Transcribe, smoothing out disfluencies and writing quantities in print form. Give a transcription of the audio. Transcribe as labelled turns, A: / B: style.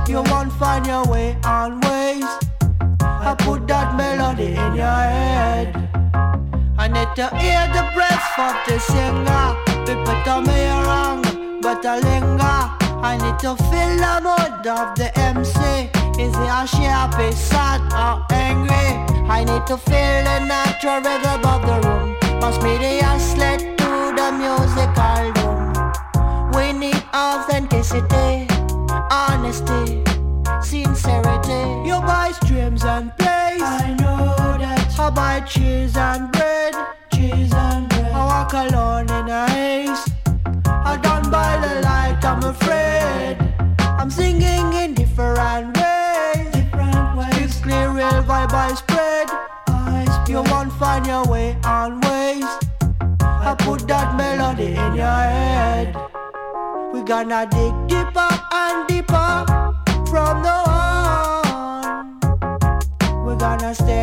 A: You won't find your way always. I put that melody in your head. I need to hear the breath of the singer. People tell me you're wrong, but I linger. I need to feel the mood of the MC. Is he a sharp, sad or angry? I need to feel the natural rhythm of the room. Must be the sled to the musical room. We need authenticity, honesty, sincerity. You buy streams and plays, I know that. I buy cheese and bread, cheese and bread. I walk alone in a haze. I don't buy the light, I'm afraid. I'm singing in different ways. It's clear, real vibe I spread. You won't find your way always. I put that melody in your head. We gonna dig deeper and deeper from now on. We're gonna stay